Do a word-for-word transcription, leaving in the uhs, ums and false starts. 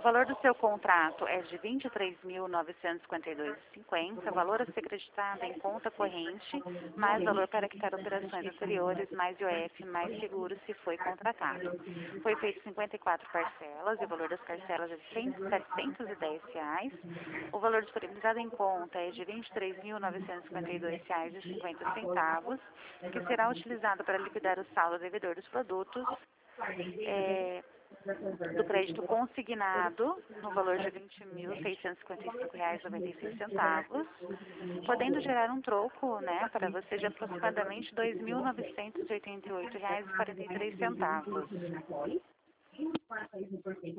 valor do seu contrato é de vinte e três mil novecentos e cinquenta e dois reais e cinquenta centavos, valor a ser creditado em conta corrente, mais valor para quitar operações anteriores, mais I O F, mais seguro se foi contratado. Foi feito cinquenta e quatro parcelas, e o valor das parcelas é de setecentos e dez reais. O valor disponibilizado em conta é de vinte e três mil novecentos e cinquenta e dois reais e cinquenta centavos, que será utilizado para liquidar o saldo devedor dos produtos, é, do crédito consignado, no valor de vinte mil seiscentos e cinquenta e cinco reais e noventa e seis centavos, podendo gerar um troco, né, para você de aproximadamente dois mil novecentos e oitenta e oito reais e quarenta e três centavos.